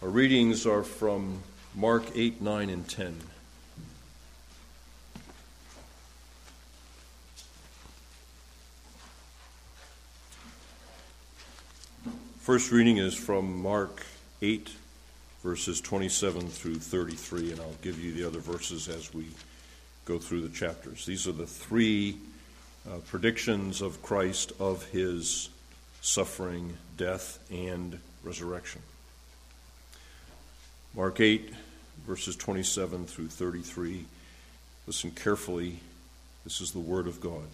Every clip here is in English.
Our readings are from Mark 8, 9, and 10. First reading is from Mark 8, verses 27 through 33, and I'll give you the other verses as we go through the chapters. These are the three predictions of Christ of his suffering, death, and resurrection. Mark 8, verses 27 through 33. Listen carefully. This is the word of God.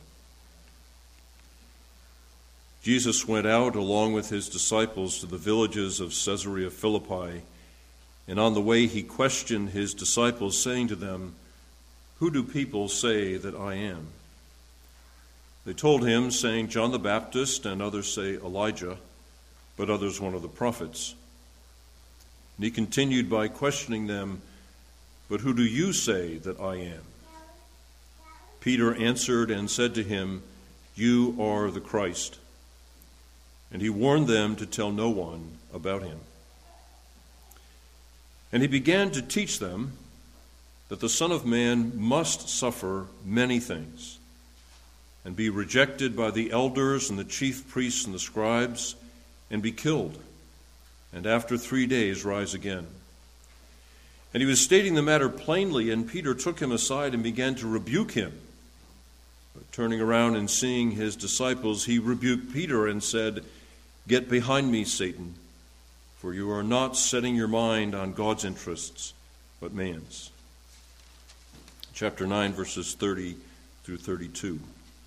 Jesus went out along with his disciples to the villages of Caesarea Philippi, and on the way he questioned his disciples, saying to them, "Who do people say that I am?" They told him, saying, "John the Baptist, and others say Elijah, but others one of the prophets." And he continued by questioning them, "But who do you say that I am?" Peter answered and said to him, "You are the Christ." And he warned them to tell no one about him. And he began to teach them that the Son of Man must suffer many things, and be rejected by the elders and the chief priests and the scribes, and be killed, and after 3 days rise again. And he was stating the matter plainly, and Peter took him aside and began to rebuke him. But turning around and seeing his disciples, he rebuked Peter and said, "Get behind me, Satan, for you are not setting your mind on God's interests, but man's." Chapter 9, verses 30 through 32.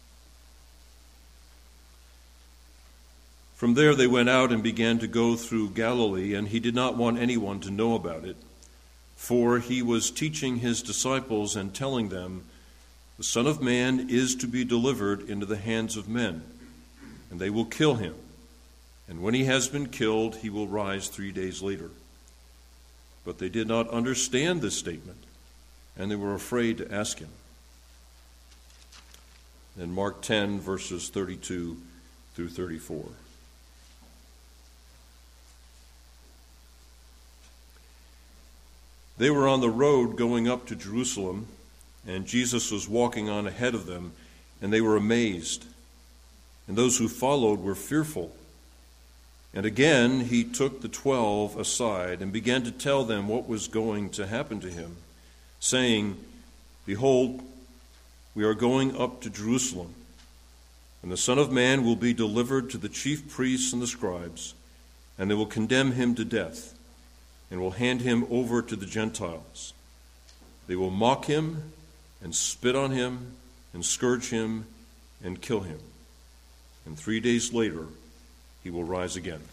From there they went out and began to go through Galilee, and he did not want anyone to know about it, for he was teaching his disciples and telling them, "The Son of Man is to be delivered into the hands of men, and they will kill him. And when he has been killed, he will rise 3 days later." But they did not understand this statement, and they were afraid to ask him. Then Mark 10, verses 32 through 34. They were on the road going up to Jerusalem, and Jesus was walking on ahead of them, and they were amazed. And those who followed were fearful. And again he took the 12 aside and began to tell them what was going to happen to him, saying, "Behold, we are going up to Jerusalem, and the Son of Man will be delivered to the chief priests and the scribes, and they will condemn him to death, and will hand him over to the Gentiles. They will mock him and spit on him and scourge him and kill him. And 3 days later he will rise again."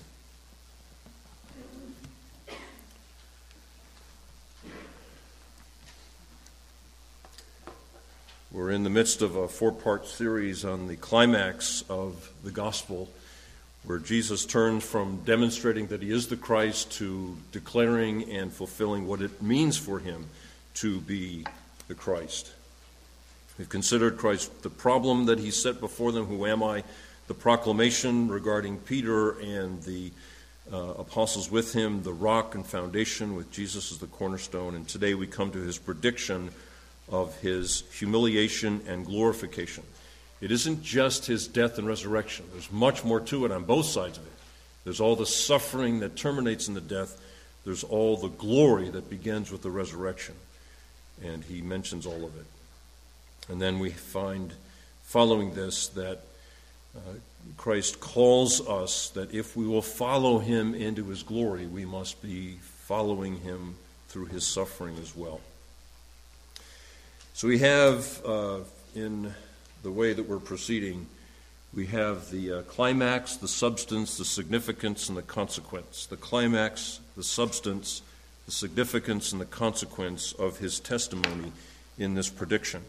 We're in the midst of a 4-part series on the climax of the gospel, where Jesus turns from demonstrating that he is the Christ to declaring and fulfilling what it means for him to be the Christ. We've considered Christ, the problem that he set before them, "Who am I?" The proclamation regarding Peter and the apostles with him, the rock and foundation with Jesus as the cornerstone. And today we come to his prediction of his humiliation and glorification. It isn't just his death and resurrection. There's much more to it on both sides of it. There's all the suffering that terminates in the death. There's all the glory that begins with the resurrection. And he mentions all of it. And then we find, following this, that Christ calls us that if we will follow him into his glory, we must be following him through his suffering as well. So we have, in the way that we're proceeding, we have the climax, the substance, the significance, and the consequence. The climax, the substance, the significance, and the consequence of his testimony in this prediction.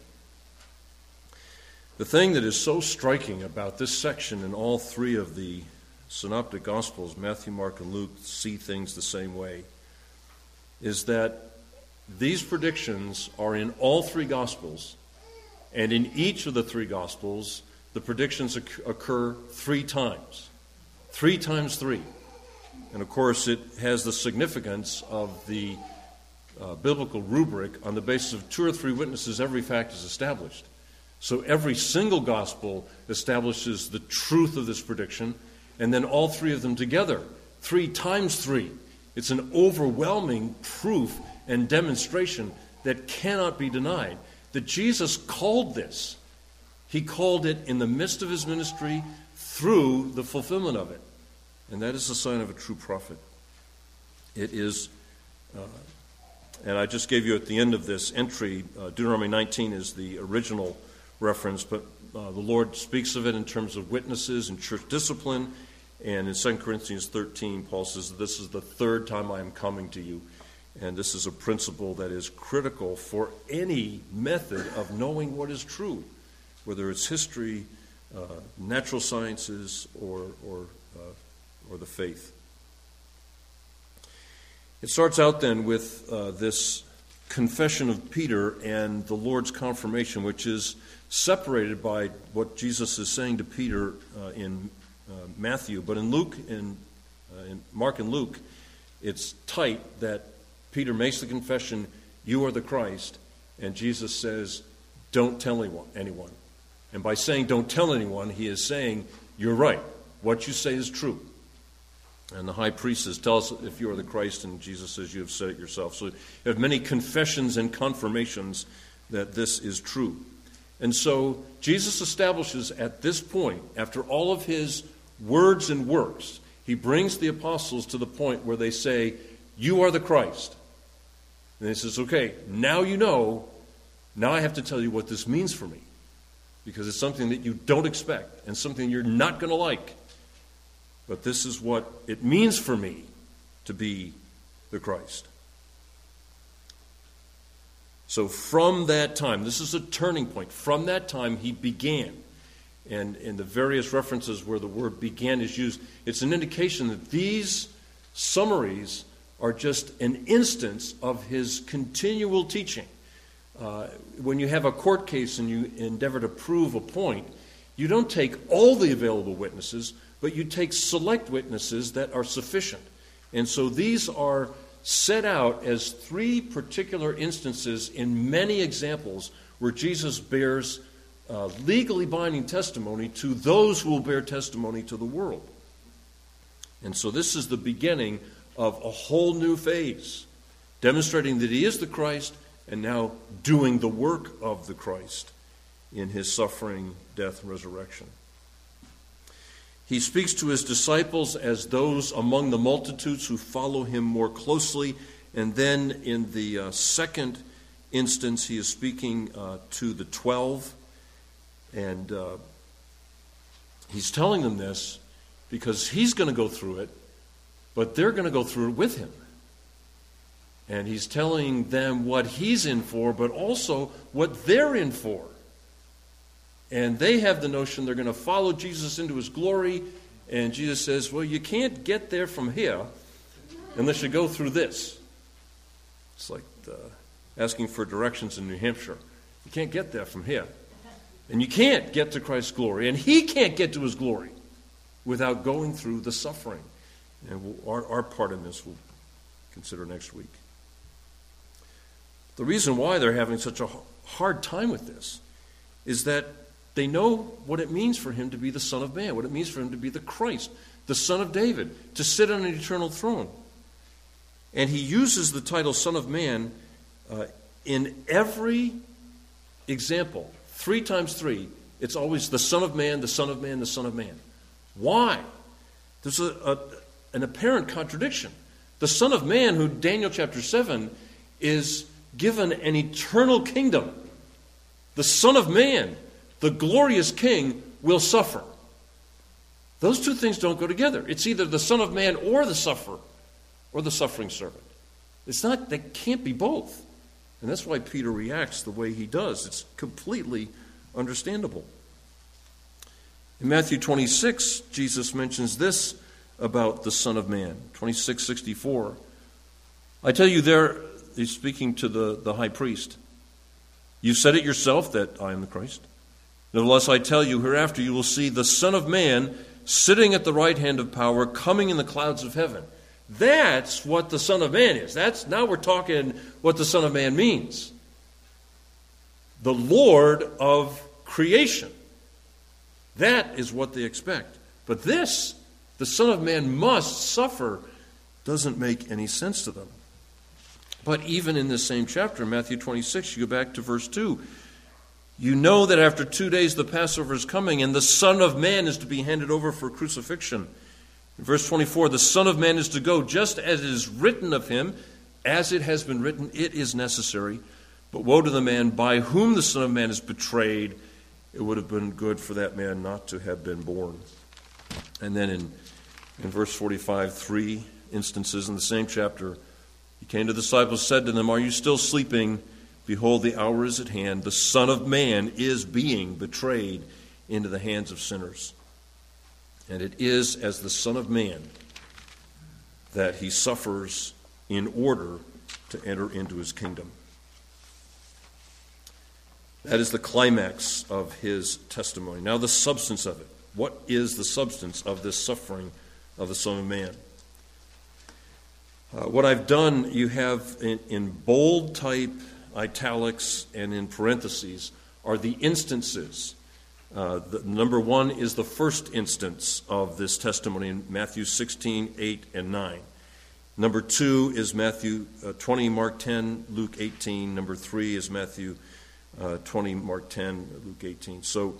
The thing that is so striking about this section in all three of the synoptic gospels, Matthew, Mark, and Luke, see things the same way, is that these predictions are in all three gospels, and in each of the three gospels, the predictions occur 3 times. 3 times 3. And of course, it has the significance of the biblical rubric. On the basis of 2 or 3 witnesses, every fact is established. So every single gospel establishes the truth of this prediction, and then all 3 of them together, 3 times 3. It's an overwhelming proof and demonstration that cannot be denied that Jesus called this. He called it in the midst of his ministry through the fulfillment of it. And that is the sign of a true prophet. It is, and I just gave you at the end of this entry, Deuteronomy 19 is the original reference, but the Lord speaks of it in terms of witnesses and church discipline. And in 2 Corinthians 13, Paul says, this is the 3rd time I am coming to you. And this is a principle that is critical for any method of knowing what is true, whether it's history, natural sciences, or the faith. It starts out then with this confession of Peter and the Lord's confirmation, which is separated by what Jesus is saying to Peter in Matthew. But in Luke, in Mark and Luke, it's tight that Peter makes the confession, you are the Christ, and Jesus says, don't tell anyone. And by saying don't tell anyone, he is saying, you're right. What you say is true. And the high priest says, tell us if you are the Christ, and Jesus says, you have said it yourself. So you have many confessions and confirmations that this is true. And so Jesus establishes at this point, after all of his words and works, he brings the apostles to the point where they say, you are the Christ. And he says, okay, now you know, now I have to tell you what this means for me. Because it's something that you don't expect and something you're not going to like. But this is what it means for me to be the Christ. So from that time, this is a turning point. From that time, he began. And in the various references where the word began is used, it's an indication that these summaries are just an instance of his continual teaching. When you have a court case and you endeavor to prove a point, you don't take all the available witnesses, but you take select witnesses that are sufficient. And so these are set out as 3 particular instances in many examples where Jesus bears legally binding testimony to those who will bear testimony to the world. And so this is the beginning of a whole new phase, demonstrating that he is the Christ and now doing the work of the Christ in his suffering, death, and resurrection. He speaks to his disciples as those among the multitudes who follow him more closely. And then in the second instance, he is speaking to the 12. And he's telling them this because he's going to go through it, but they're going to go through it with him. And he's telling them what he's in for, but also what they're in for. And they have the notion they're going to follow Jesus into his glory. And Jesus says, well, you can't get there from here unless you go through this. It's like asking for directions in New Hampshire. You can't get there from here. And you can't get to Christ's glory. And he can't get to his glory without going through the suffering. And our part in this we'll consider next week. The reason why they're having such a hard time with this is that they know what it means for him to be the Son of Man, what it means for him to be the Christ, the Son of David, to sit on an eternal throne. And he uses the title Son of Man in every example. 3 times 3, it's always the Son of Man, the Son of Man, the Son of Man. Why? There's an apparent contradiction. The Son of Man, who Daniel chapter 7 is given an eternal kingdom. The Son of Man, the glorious King, will suffer. Those 2 things don't go together. It's either the Son of Man or the sufferer, or the suffering servant. It's not, they can't be both. And that's why Peter reacts the way he does. It's completely understandable. In Matthew 26, Jesus mentions this about the Son of Man. 26:64. I tell you there, he's speaking to the high priest. You said it yourself that I am the Christ. Nevertheless, I tell you, hereafter you will see the Son of Man sitting at the right hand of power, coming in the clouds of heaven. That's what the Son of Man is. Now we're talking what the Son of Man means. The Lord of creation. That is what they expect. But this, the Son of Man must suffer, doesn't make any sense to them. But even in this same chapter, Matthew 26, you go back to verse 2. You know that after 2 days the Passover is coming, and the Son of Man is to be handed over for crucifixion. In verse 24, the Son of Man is to go just as it is written of him, as it has been written, it is necessary. But woe to the man by whom the Son of Man is betrayed. It would have been good for that man not to have been born. And then in verse 45, 3 instances in the same chapter, he came to the disciples, said to them, are you still sleeping? Behold, the hour is at hand. The Son of Man is being betrayed into the hands of sinners. And it is as the Son of Man that he suffers in order to enter into his kingdom. That is the climax of his testimony. Now the substance of it. What is the substance of this suffering of the Son of Man? What I've done, you have in bold type, italics, and in parentheses, are the instances. Number 1 is the first instance of this testimony in Matthew 16, 8, and 9. Number 2 is Matthew 20, Mark 10, Luke 18. Number 3 is Matthew 20, Mark 10, Luke 18. So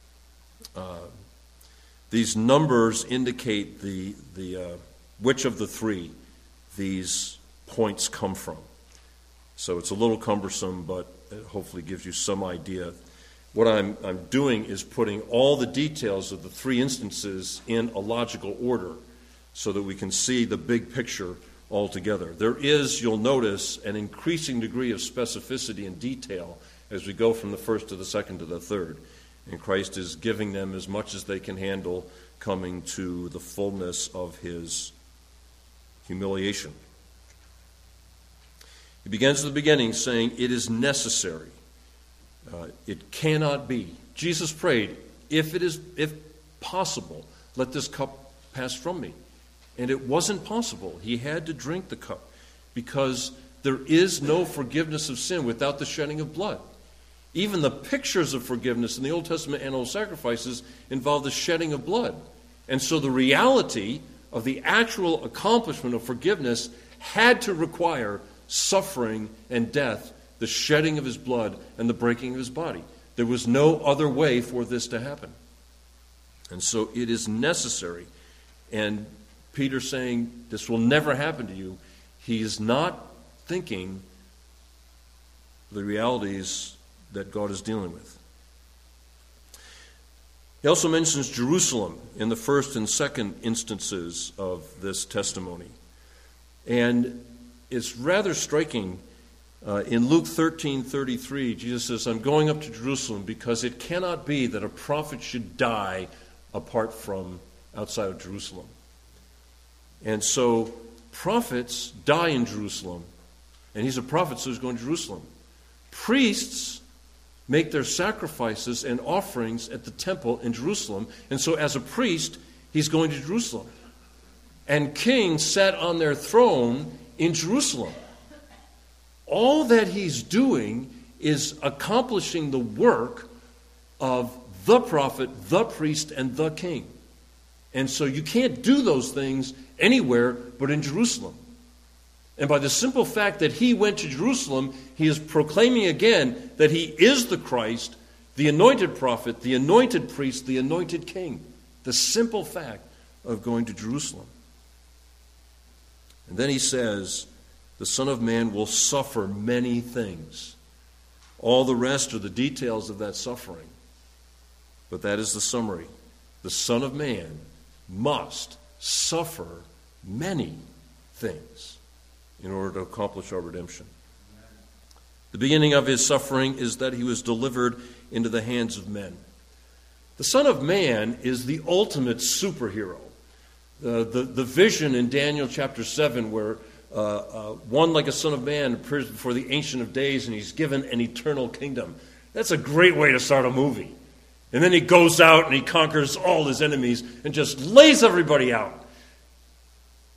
these numbers indicate the which of the three these points come from. So it's a little cumbersome, but it hopefully gives you some idea. What I'm doing is putting all the details of the three instances in a logical order so that we can see the big picture altogether. There is, you'll notice, an increasing degree of specificity and detail as we go from the first to the second to the third. And Christ is giving them as much as they can handle, coming to the fullness of his humiliation. He begins at the beginning saying, it is necessary. It cannot be. Jesus prayed, if possible, let this cup pass from me. And it wasn't possible. He had to drink the cup because there is no forgiveness of sin without the shedding of blood. Even the pictures of forgiveness in the Old Testament animal sacrifices involve the shedding of blood. And so the reality of the actual accomplishment of forgiveness had to require suffering and death, the shedding of his blood and the breaking of his body. There was no other way for this to happen. And so it is necessary. And Peter saying, this will never happen to you, he is not thinking the realities that God is dealing with. He also mentions Jerusalem in the first and second instances of this testimony. And it's rather striking. In Luke 13:33, Jesus says, I'm going up to Jerusalem because it cannot be that a prophet should die apart from outside of Jerusalem. And so prophets die in Jerusalem. And he's a prophet, so he's going to Jerusalem. Priests make their sacrifices and offerings at the temple in Jerusalem. And so as a priest, he's going to Jerusalem. And kings sat on their throne in Jerusalem. All that he's doing is accomplishing the work of the prophet, the priest, and the king. And so you can't do those things anywhere but in Jerusalem. And by the simple fact that he went to Jerusalem, he is proclaiming again that he is the Christ, the anointed prophet, the anointed priest, the anointed king. The simple fact of going to Jerusalem. And then he says, the Son of Man will suffer many things. All the rest are the details of that suffering. But that is the summary. The Son of Man must suffer many things in order to accomplish our redemption. The beginning of his suffering is that he was delivered into the hands of men. The Son of Man is the ultimate superhero. The vision in Daniel chapter 7 where one like a son of man appears before the Ancient of Days and he's given an eternal kingdom. That's a great way to start a movie. And then he goes out and he conquers all his enemies and just lays everybody out.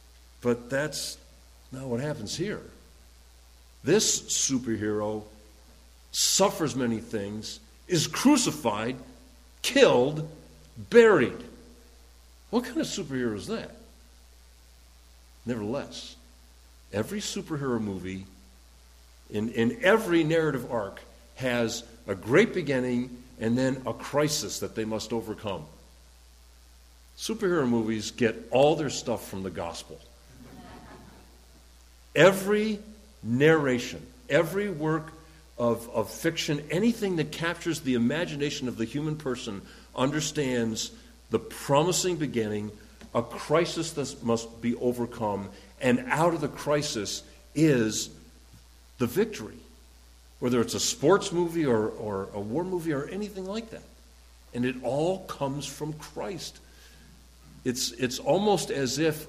But that's not what happens here. This superhero suffers many things, is crucified, killed, buried. What kind of superhero is that? Nevertheless, every superhero movie in every narrative arc has a great beginning and then a crisis that they must overcome. Superhero movies get all their stuff from the gospel. Every narration, every work of fiction, anything that captures the imagination of the human person understands the promising beginning, a crisis that must be overcome, and out of the crisis is the victory. Whether it's a sports movie or a war movie or anything like that. And it all comes from Christ. It's almost as if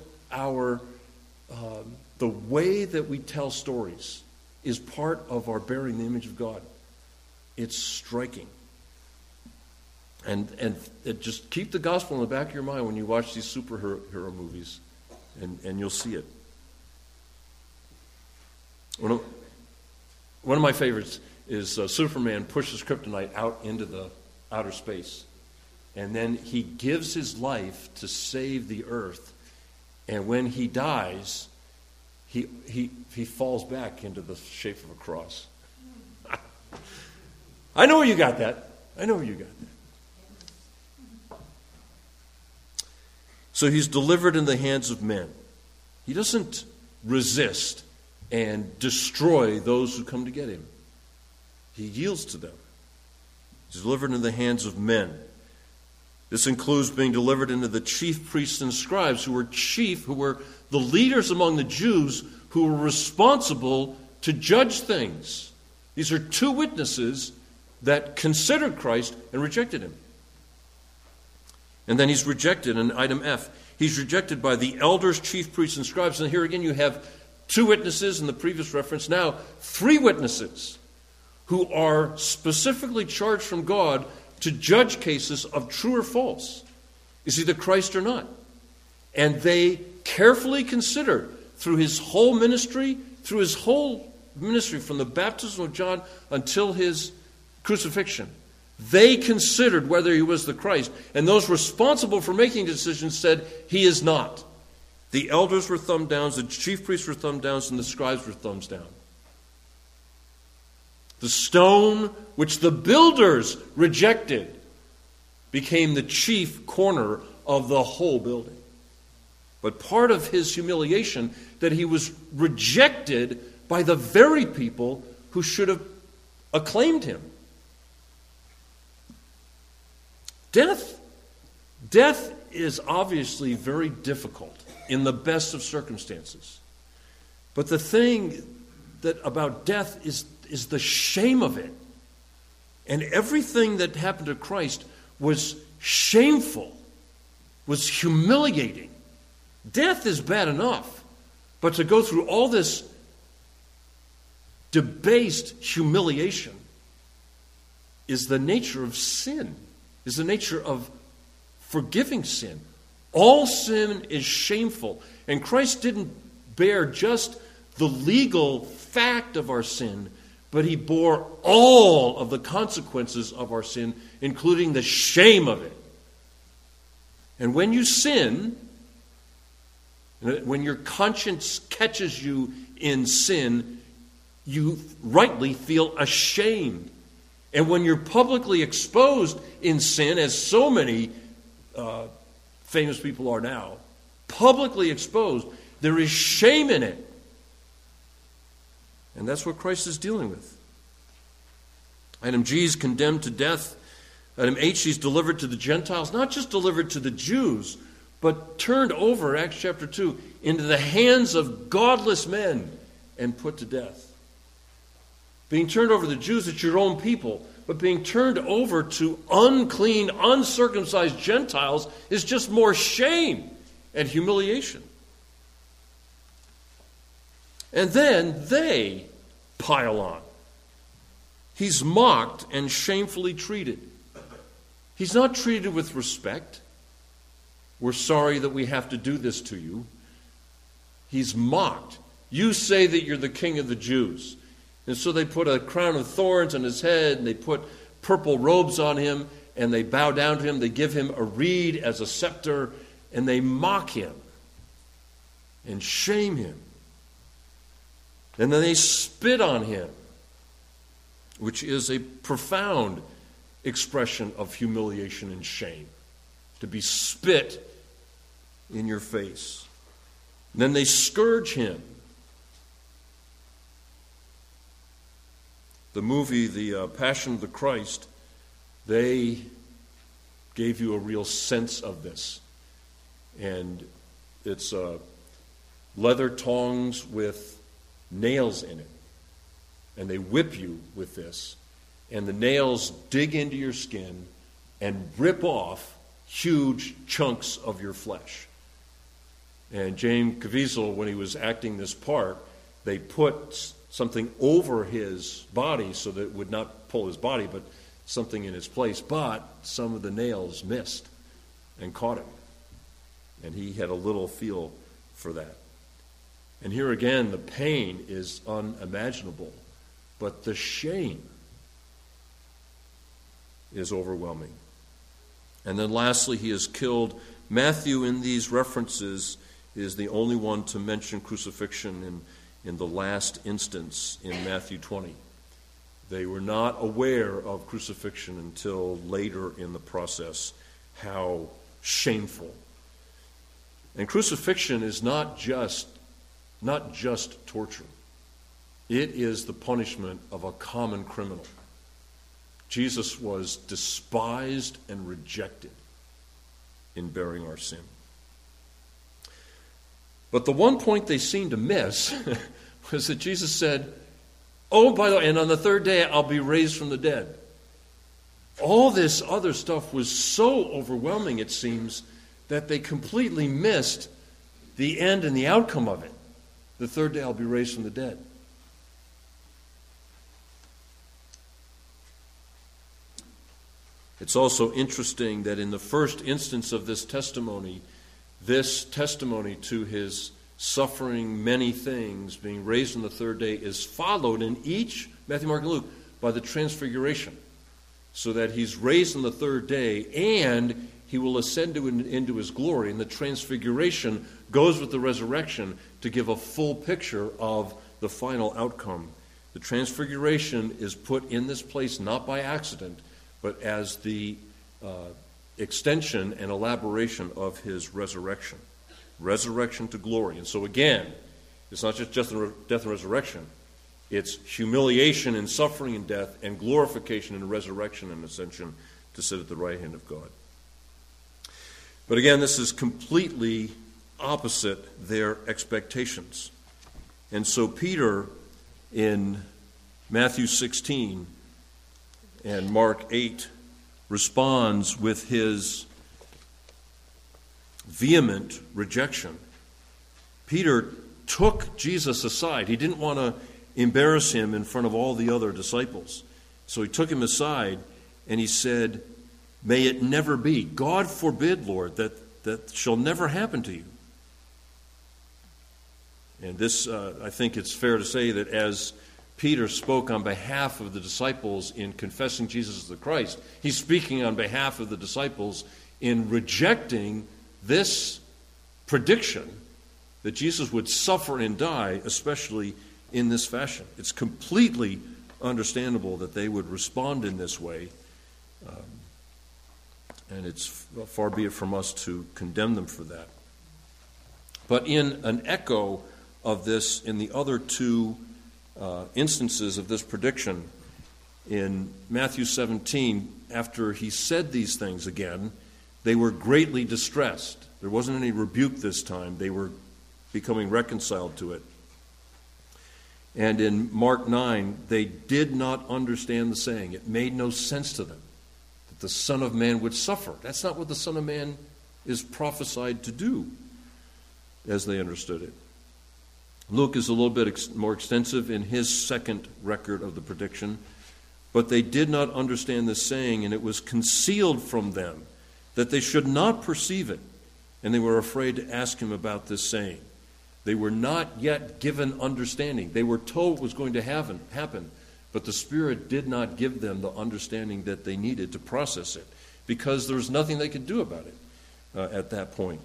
the way that we tell stories is part of our bearing the image of God. It's striking. And just keep the gospel in the back of your mind when you watch these superhero movies, and you'll see it. One of my favorites is Superman pushes kryptonite out into the outer space. And then he gives his life to save the earth. And when he dies, he falls back into the shape of a cross. I know you got that. So he's delivered in the hands of men. He doesn't resist and destroy those who come to get him. He yields to them. He's delivered into the hands of men. This includes being delivered into the chief priests and scribes, who were the leaders among the Jews who were responsible to judge things. These are two witnesses that considered Christ and rejected him. And then he's rejected in item F. He's rejected by the elders, chief priests, and scribes. And here again you have two witnesses in the previous reference. Now, three witnesses who are specifically charged from God to judge cases of true or false. Is he the Christ or not? And they carefully consider through his whole ministry from the baptism of John until his crucifixion. They considered whether he was the Christ. And those responsible for making decisions said, he is not. The elders were thumb downs, the chief priests were thumb downs, and the scribes were thumbs down. The stone which the builders rejected became the chief corner of the whole building. But part of his humiliation, that he was rejected by the very people who should have acclaimed him. Death is obviously very difficult in the best of circumstances. But the thing about death is the shame of it. And everything that happened to Christ was shameful, was humiliating. Death is bad enough, but to go through all this debased humiliation is the nature of sin, is the nature of forgiving sin. All sin is shameful, and Christ didn't bear just the legal fact of our sin, but he bore all of the consequences of our sin, including the shame of it. And when you sin, when your conscience catches you in sin, you rightly feel ashamed. And when you're publicly exposed in sin, as so many famous people are now, publicly exposed, there is shame in it. And that's what Christ is dealing with. Item G is condemned to death. Item H, he's delivered to the Gentiles, not just delivered to the Jews, but turned over, Acts chapter 2, into the hands of godless men and put to death. Being turned over to the Jews, it's your own people, but being turned over to unclean, uncircumcised Gentiles is just more shame and humiliation. And then they pile on. He's mocked and shamefully treated. He's not treated with respect. We're sorry that we have to do this to you. He's mocked. You say that you're the king of the Jews. And so they put a crown of thorns on his head, and they put purple robes on him, and they bow down to him. They give him a reed as a scepter, and they mock him and shame him. And then they spit on him, which is a profound expression of humiliation and shame, to be spit in your face. And then they scourge him. The movie, The Passion of the Christ, they gave you a real sense of this. And it's leather tongs with nails in it. And they whip you with this. And the nails dig into your skin and rip off huge chunks of your flesh. And James Caviezel, when he was acting this part, they put something over his body so that it would not pull his body, but something in its place. But some of the nails missed and caught him. And he had a little feel for that. And here again, the pain is unimaginable, but the shame is overwhelming. And then lastly, he is killed. Matthew, in these references, is the only one to mention crucifixion in the last instance in Matthew 20. They were not aware of crucifixion until later in the process. How shameful. And crucifixion is not just torture. It is the punishment of a common criminal. Jesus was despised and rejected in bearing our sin. But the one point they seemed to miss was that Jesus said, oh, by the way, and on the third day I'll be raised from the dead. All this other stuff was so overwhelming, it seems, that they completely missed the end and the outcome of it. The third day I'll be raised from the dead. It's also interesting that in the first instance of this testimony to his suffering many things, being raised on the third day, is followed in each, Matthew, Mark, and Luke, by the transfiguration. So that he's raised on the third day and he will ascend into his glory. And the transfiguration goes with the resurrection to give a full picture of the final outcome. The transfiguration is put in this place not by accident, but as the extension and elaboration of his resurrection. Resurrection to glory. And so again, it's not just death and resurrection. It's humiliation and suffering and death and glorification and resurrection and ascension to sit at the right hand of God. But again, this is completely opposite their expectations. And so Peter, in Matthew 16 and Mark 8, responds with his vehement rejection. Peter took Jesus aside. He didn't want to embarrass him in front of all the other disciples. So he took him aside and he said, may it never be. God forbid, Lord, that shall never happen to you. And this, I think it's fair to say that as Peter spoke on behalf of the disciples in confessing Jesus as the Christ, he's speaking on behalf of the disciples in rejecting this prediction that Jesus would suffer and die, especially in this fashion. It's completely understandable that they would respond in this way, and it's far be it from us to condemn them for that. But in an echo of this, in the other two instances of this prediction, in Matthew 17, after he said these things again, they were greatly distressed. There wasn't any rebuke this time. They were becoming reconciled to it. And in Mark 9, they did not understand the saying. It made no sense to them that the Son of Man would suffer. That's not what the Son of Man is prophesied to do, as they understood it. Luke is a little bit more extensive in his second record of the prediction. But they did not understand this saying, and it was concealed from them that they should not perceive it. And they were afraid to ask him about this saying. They were not yet given understanding. They were told what was going to happen, but the Spirit did not give them the understanding that they needed to process it, because there was nothing they could do about it at that point.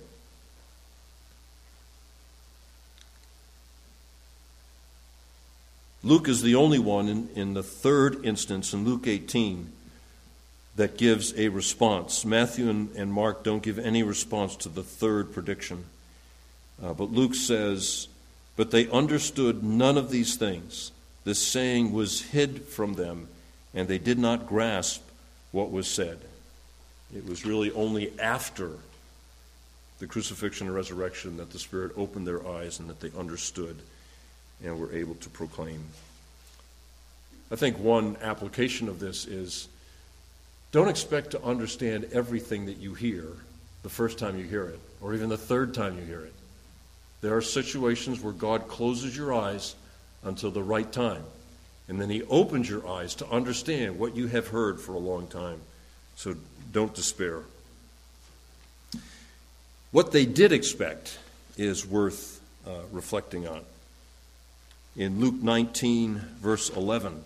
Luke is the only one in the third instance, in Luke 18, that gives a response. Matthew and Mark don't give any response to the third prediction. But Luke says, "But they understood none of these things. This saying was hid from them, and they did not grasp what was said." It was really only after the crucifixion and resurrection that the Spirit opened their eyes and that they understood and were able to proclaim. I think one application of this is, don't expect to understand everything that you hear the first time you hear it, or even the third time you hear it. There are situations where God closes your eyes until the right time, and then He opens your eyes to understand what you have heard for a long time. So don't despair. What they did expect is worth reflecting on. In Luke 19, verse 11,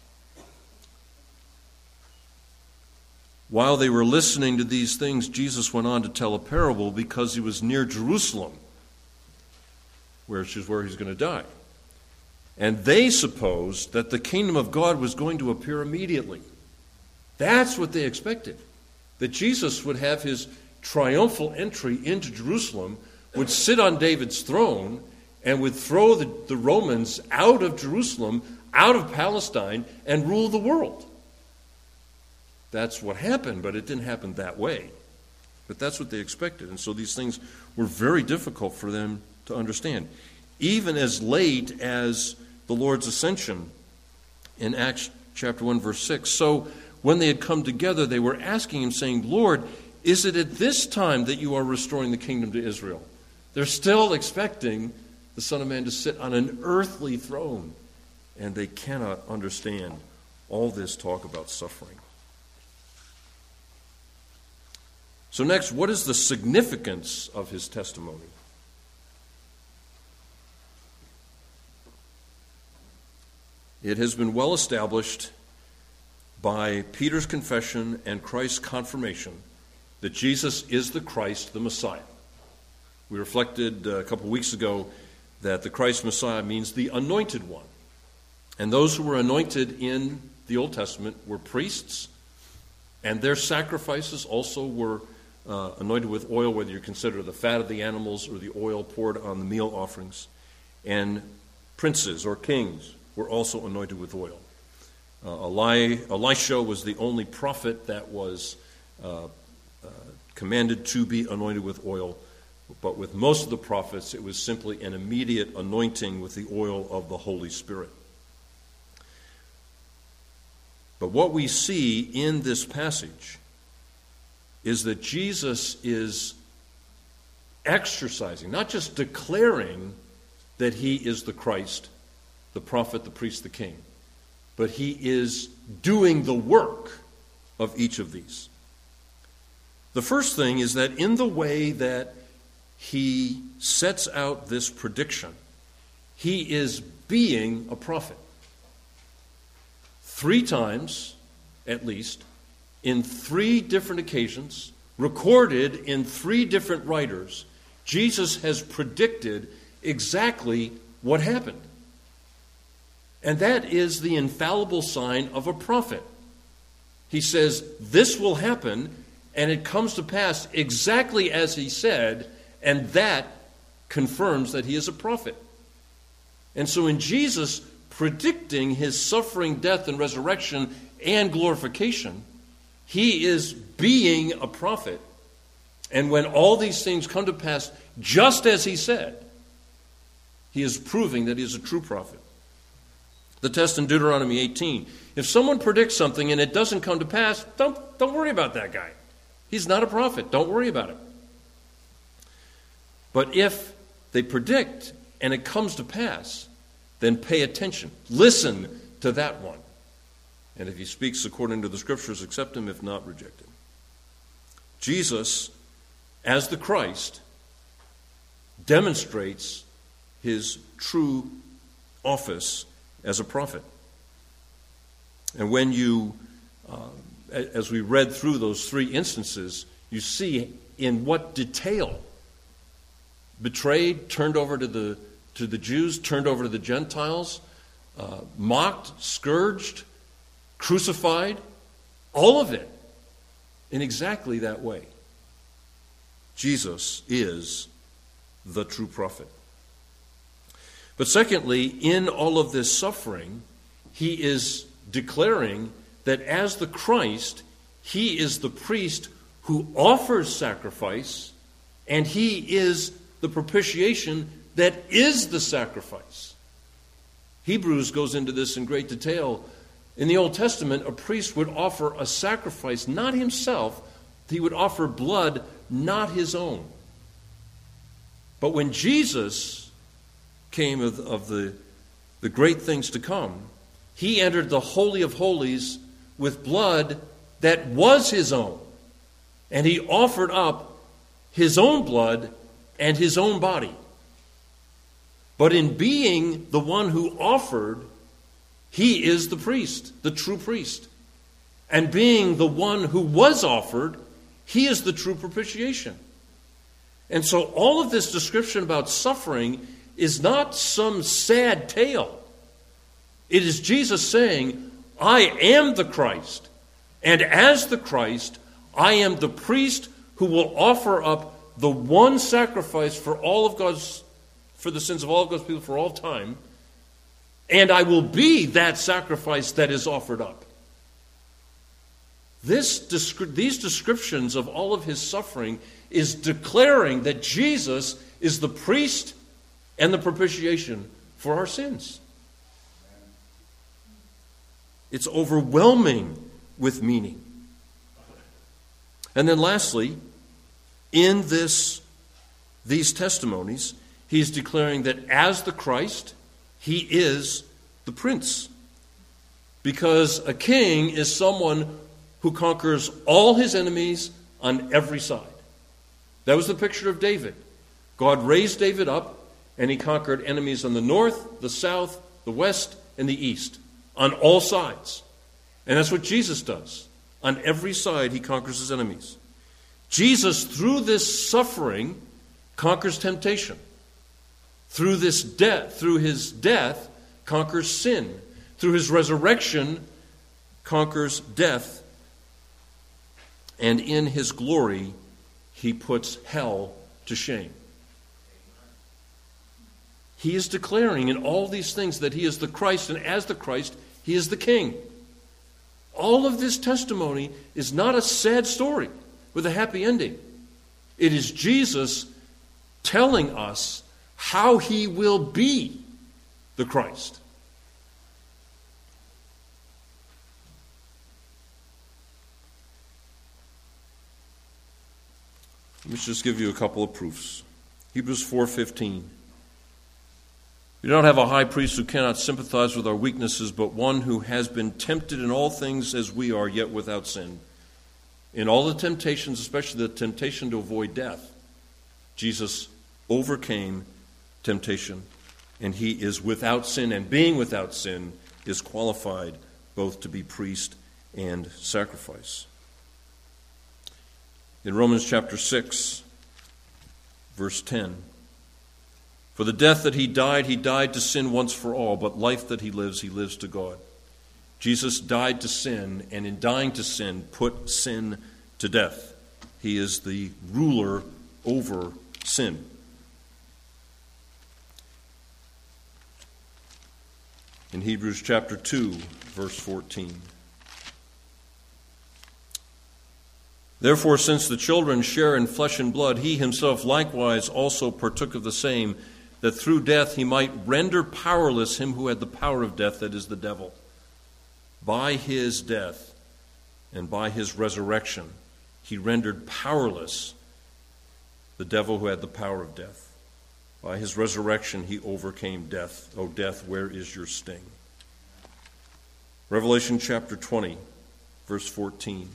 while they were listening to these things, Jesus went on to tell a parable because He was near Jerusalem, which is where He's going to die. And they supposed that the kingdom of God was going to appear immediately. That's what they expected, that Jesus would have His triumphal entry into Jerusalem, would sit on David's throne, and would throw the Romans out of Jerusalem, out of Palestine, and rule the world. That's what happened, but it didn't happen that way. But that's what they expected, and so these things were very difficult for them to understand. Even as late as the Lord's ascension in Acts chapter 1, verse 6. So when they had come together, they were asking Him, saying, "Lord, is it at this time that you are restoring the kingdom to Israel?" They're still expecting the Son of Man to sit on an earthly throne, and they cannot understand all this talk about suffering. So next, what is the significance of His testimony? It has been well established by Peter's confession and Christ's confirmation that Jesus is the Christ, the Messiah. We reflected a couple weeks ago that the Christ Messiah means the anointed one. And those who were anointed in the Old Testament were priests, and their sacrifices also were anointed with oil, whether you consider the fat of the animals or the oil poured on the meal offerings. And princes or kings were also anointed with oil. Elisha was the only prophet that was commanded to be anointed with oil. But with most of the prophets, it was simply an immediate anointing with the oil of the Holy Spirit. But what we see in this passage is that Jesus is exercising, not just declaring that He is the Christ, the prophet, the priest, the king, but He is doing the work of each of these. The first thing is that in the way that He sets out this prediction, He is being a prophet. 3 times, at least, in 3 different occasions, recorded in 3 different writers, Jesus has predicted exactly what happened. And that is the infallible sign of a prophet. He says, this will happen, and it comes to pass exactly as He said, and that confirms that He is a prophet. And so in Jesus predicting His suffering, death, and resurrection and glorification, He is being a prophet. And when all these things come to pass just as He said, He is proving that He is a true prophet. The test in Deuteronomy 18. If someone predicts something and it doesn't come to pass, don't worry about that guy. He's not a prophet. Don't worry about it. But if they predict and it comes to pass, then pay attention. Listen to that one. And if he speaks according to the Scriptures, accept him. If not, reject him. Jesus, as the Christ, demonstrates his true office as a prophet. And when you, as we read through those three instances, you see in what detail betrayed, turned over to the Jews, turned over to the Gentiles, mocked, scourged, crucified, all of it in exactly that way. Jesus is the true prophet. But secondly, in all of this suffering, he is declaring that as the Christ, he is the priest who offers sacrifice, and he is the propitiation that is the sacrifice. Hebrews goes into this in great detail. In the Old Testament, a priest would offer a sacrifice, not himself. He would offer blood, not his own. But when Jesus came of the great things to come, he entered the Holy of Holies with blood that was his own. And he offered up his own blood and his own body. But in being the one who offered, he is the priest, the true priest. And being the one who was offered, he is the true propitiation. And so all of this description about suffering is not some sad tale. It is Jesus saying, I am the Christ. And as the Christ, I am the priest who will offer up the one sacrifice for the sins of all of God's people for all time. And I will be that sacrifice that is offered up. These descriptions of all of his suffering is declaring that Jesus is the priest and the propitiation for our sins. It's overwhelming with meaning. And then lastly, in these testimonies, he's declaring that as the Christ, he is the prince. Because a king is someone who conquers all his enemies on every side. That was the picture of David. God raised David up, and he conquered enemies on the north, the south, the west, and the east. On all sides. And that's what Jesus does. On every side, he conquers his enemies. Jesus, through this suffering, conquers temptation. Through his death, conquers sin. Through his resurrection, conquers death. And in his glory, he puts hell to shame. He is declaring in all these things that he is the Christ, and as the Christ, he is the King. All of this testimony is not a sad story with a happy ending. It is Jesus telling us how he will be the Christ. Let me just give you a couple of proofs. Hebrews 4:15. We don't have a high priest who cannot sympathize with our weaknesses, but one who has been tempted in all things as we are, yet without sin. In all the temptations, especially the temptation to avoid death, Jesus overcame temptation, and he is without sin, and being without sin is qualified both to be priest and sacrifice. In Romans chapter 6, verse 10, for the death that he died to sin once for all, but life that he lives to God. Jesus died to sin, and in dying to sin, put sin to death. He is the ruler over sin. In Hebrews chapter 2, verse 14. Therefore, since the children share in flesh and blood, he himself likewise also partook of the same, that through death he might render powerless him who had the power of death, that is the devil. By his death and by his resurrection, he rendered powerless the devil who had the power of death. By his resurrection, he overcame death. O death, where is your sting? Revelation chapter 20, verse 14.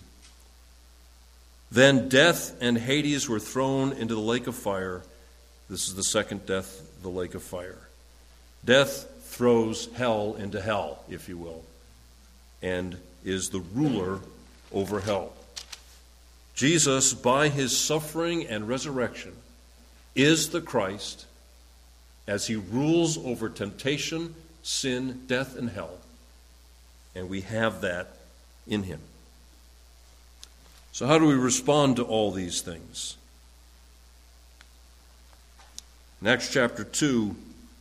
Then death and Hades were thrown into the lake of fire. This is the second death, the lake of fire. Death throws hell into hell, if you will, and is the ruler over hell. Jesus, by his suffering and resurrection, is the Christ as he rules over temptation, sin, death, and hell. And we have that in him. So how do we respond to all these things? In Acts chapter 2,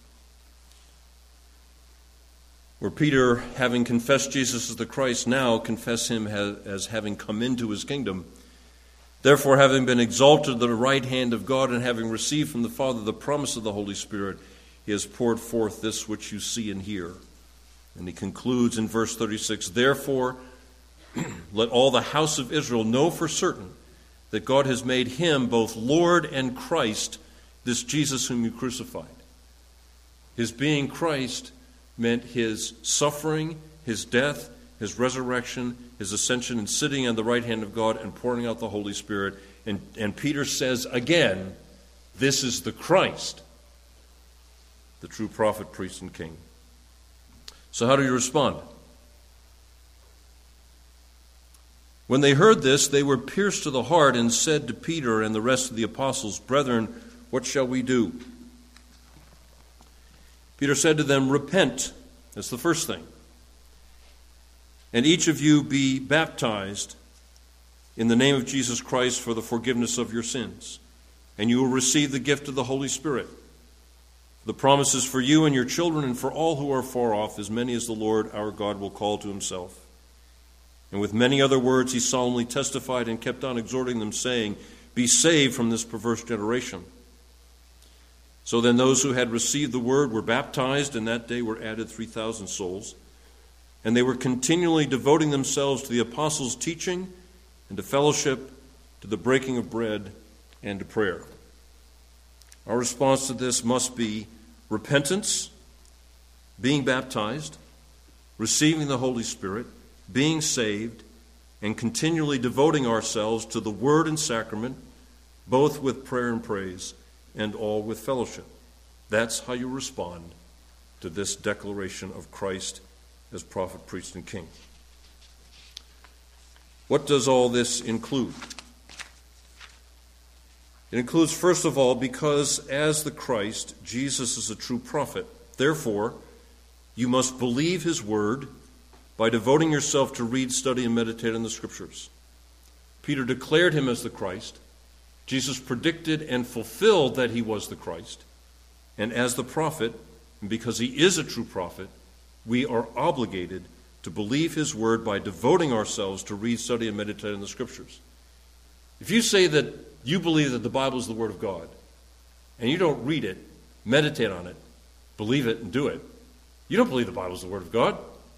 where Peter, having confessed Jesus as the Christ, now confess him as having come into his kingdom. Therefore, having been exalted to the right hand of God and having received from the Father the promise of the Holy Spirit, he has poured forth this which you see and hear. And he concludes in verse 36, Therefore, let all the house of Israel know for certain that God has made him both Lord and Christ, this Jesus whom you crucified. His being Christ meant his suffering, his death, his resurrection, his ascension, and sitting on the right hand of God and pouring out the Holy Spirit. And Peter says again, this is the Christ, the true prophet, priest, and king. So how do you respond? When they heard this, they were pierced to the heart and said to Peter and the rest of the apostles, Brethren, what shall we do? Peter said to them, Repent. That's the first thing. And each of you be baptized in the name of Jesus Christ for the forgiveness of your sins. And you will receive the gift of the Holy Spirit. The promise is for you and your children and for all who are far off, as many as the Lord our God will call to himself. And with many other words he solemnly testified and kept on exhorting them, saying, Be saved from this perverse generation. So then those who had received the word were baptized, and that day were added 3,000 souls. And they were continually devoting themselves to the apostles' teaching and to fellowship, to the breaking of bread, and to prayer. Our response to this must be repentance, being baptized, receiving the Holy Spirit, being saved, and continually devoting ourselves to the word and sacrament, both with prayer and praise, and all with fellowship. That's how you respond to this declaration of Christ as prophet, priest, and king. What does all this include? It includes, first of all, because as the Christ, Jesus is a true prophet. Therefore, you must believe his word by devoting yourself to read, study, and meditate on the Scriptures. Peter declared him as the Christ. Jesus predicted and fulfilled that he was the Christ. And as the prophet, and because he is a true prophet, we are obligated to believe his word by devoting ourselves to read, study, and meditate on the Scriptures. If you say that you believe that the Bible is the Word of God, and you don't read it, meditate on it, believe it, and do it, you don't believe the Bible is the Word of God.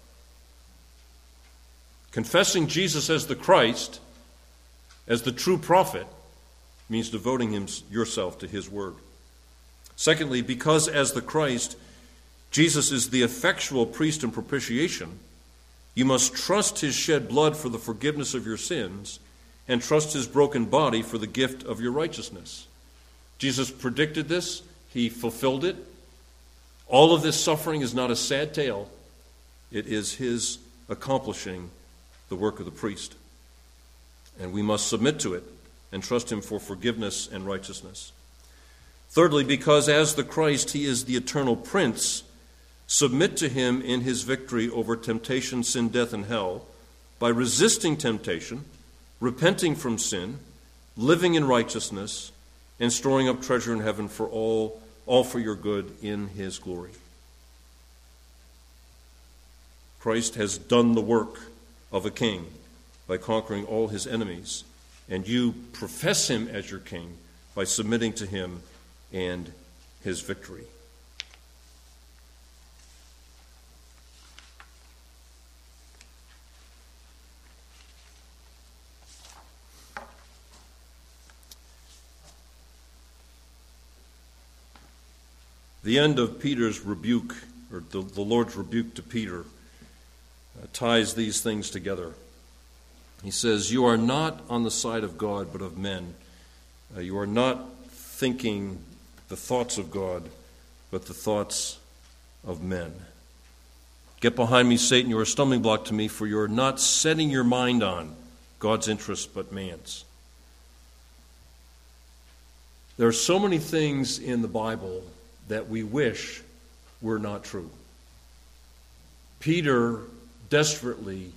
Confessing Jesus as the Christ, as the true prophet, means devoting yourself to his word. Secondly, because as the Christ, Jesus is the effectual priest and propitiation, you must trust his shed blood for the forgiveness of your sins and trust his broken body for the gift of your righteousness. Jesus predicted this. He fulfilled it. All of this suffering is not a sad tale. It is his accomplishing the work of the priest. And we must submit to it and trust him for forgiveness and righteousness. Thirdly, because as the Christ, he is the eternal prince, submit to him in his victory over temptation, sin, death, and hell by resisting temptation, repenting from sin, living in righteousness, and storing up treasure in heaven for all for your good in his glory. Christ has done the work of a king by conquering all his enemies, and you profess him as your king by submitting to him and his victory. The end of Peter's rebuke, or the Lord's rebuke to Peter, ties these things together. He says, you are not on the side of God, but of men. You are not thinking the thoughts of God, but the thoughts of men. Get behind me, Satan, you are a stumbling block to me, for you are not setting your mind on God's interest, but man's. There are so many things in the Bible that we wish were not true. Peter desperately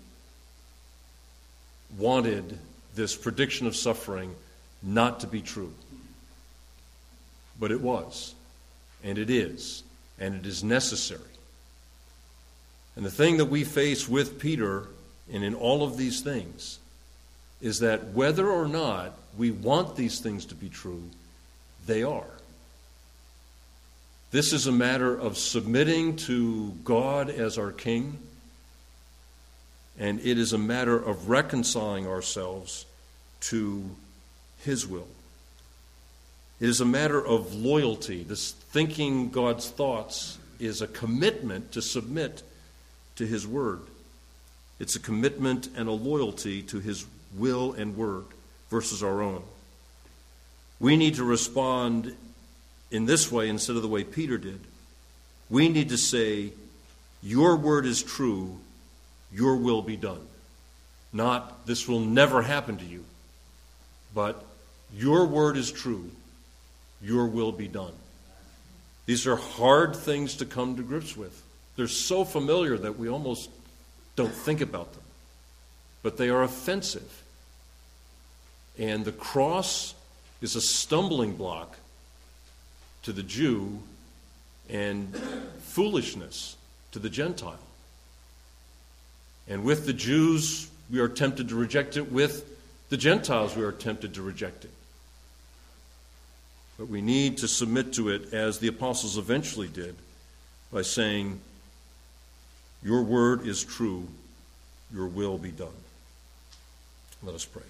wanted this prediction of suffering not to be true. But it was, and it is necessary. And the thing that we face with Peter and in all of these things is that whether or not we want these things to be true, they are. This is a matter of submitting to God as our King, and it is a matter of reconciling ourselves to His will. It is a matter of loyalty. This thinking God's thoughts is a commitment to submit to His Word. It's a commitment and a loyalty to His will and Word versus our own. We need to respond in this way instead of the way Peter did. We need to say, your word is true, your will be done. Not, this will never happen to you, but your word is true, your will be done. These are hard things to come to grips with. They're so familiar that we almost don't think about them. But they are offensive. And the cross is a stumbling block to the Jew and foolishness to the Gentile. And with the Jews, we are tempted to reject it. With the Gentiles, we are tempted to reject it. But we need to submit to it as the apostles eventually did by saying, your word is true, your will be done. Let us pray.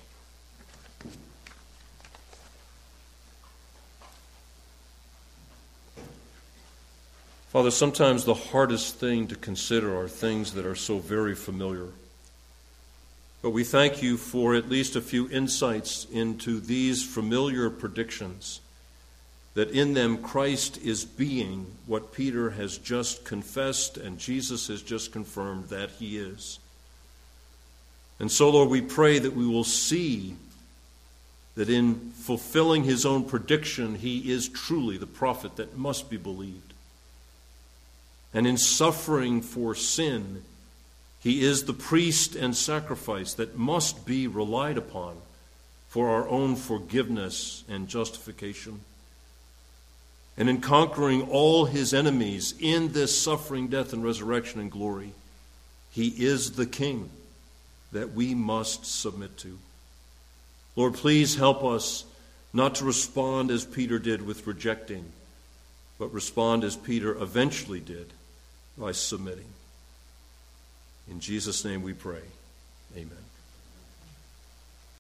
Father, sometimes the hardest thing to consider are things that are so very familiar. But we thank you for at least a few insights into these familiar predictions, that in them Christ is being what Peter has just confessed and Jesus has just confirmed that He is. And so, Lord, we pray that we will see that in fulfilling His own prediction, He is truly the prophet that must be believed. And in suffering for sin, He is the priest and sacrifice that must be relied upon for our own forgiveness and justification. And in conquering all His enemies in this suffering, death, and resurrection and glory, He is the King that we must submit to. Lord, please help us not to respond as Peter did with rejecting, but respond as Peter eventually did by submitting. In Jesus' name we pray. Amen.